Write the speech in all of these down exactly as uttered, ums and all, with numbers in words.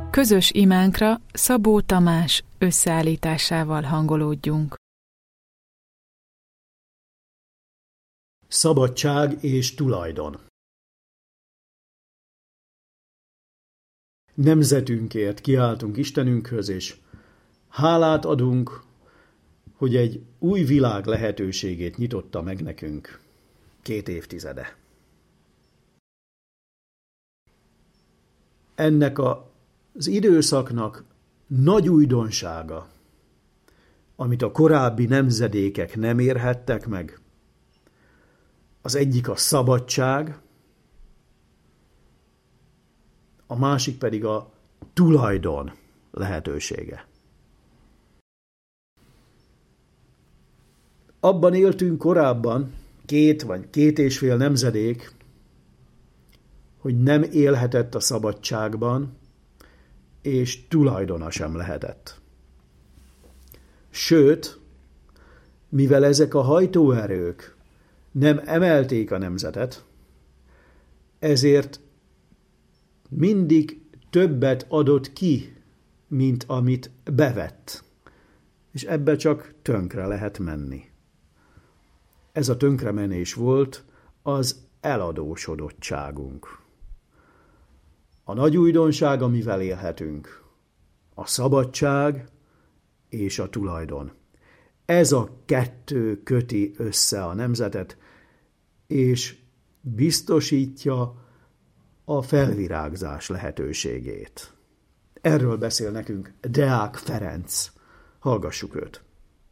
Közös imánkra Szabó Tamás összeállításával hangolódjunk. Szabadság és tulajdon. Nemzetünkért kiáltunk Istenünkhöz, és hálát adunk, hogy egy új világ lehetőségét nyitotta meg nekünk két évtizede. Ennek a, az időszaknak nagy újdonsága, amit a korábbi nemzedékek nem érhettek meg, az egyik a szabadság, a másik pedig a tulajdon lehetősége. Abban éltünk korábban, két vagy két és fél nemzedék, hogy nem élhetett a szabadságban, és tulajdona sem lehetett. Sőt, mivel ezek a hajtóerők nem emelték a nemzetet, ezért mindig többet adott ki, mint amit bevett, és ebbe csak tönkre lehet menni. Ez a tönkremenés volt az eladósodottságunk. A nagy újdonság, amivel élhetünk, a szabadság és a tulajdon. Ez a kettő köti össze a nemzetet, és biztosítja a felvirágzás lehetőségét. Erről beszél nekünk Deák Ferenc. Hallgassuk őt.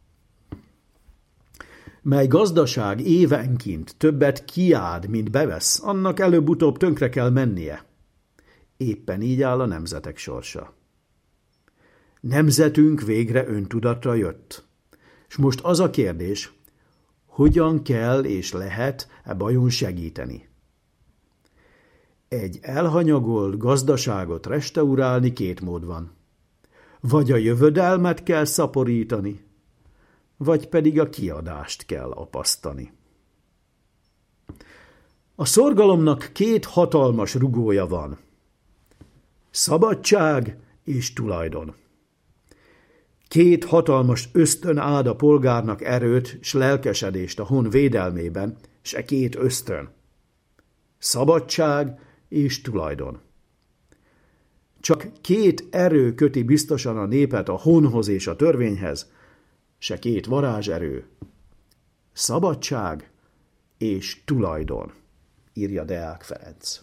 Mely gazdaság évenként többet kiád, mint bevesz, annak előbb-utóbb tönkre kell mennie. Éppen így áll a nemzetek sorsa. Nemzetünk végre öntudatra jött. És most az a kérdés, hogyan kell és lehet e bajon segíteni. Egy elhanyagolt gazdaságot restaurálni két mód van. Vagy a jövedelmet kell szaporítani, vagy pedig a kiadást kell apasztani. A szorgalomnak két hatalmas rugója van. Szabadság és tulajdon. Két hatalmas ösztön áld a polgárnak erőt s lelkesedést a hon védelmében, s e két ösztön. Szabadság és tulajdon. Csak két erő köti biztosan a népet a honhoz és a törvényhez, se két varázserő. Szabadság és tulajdon, írja Deák Ferenc.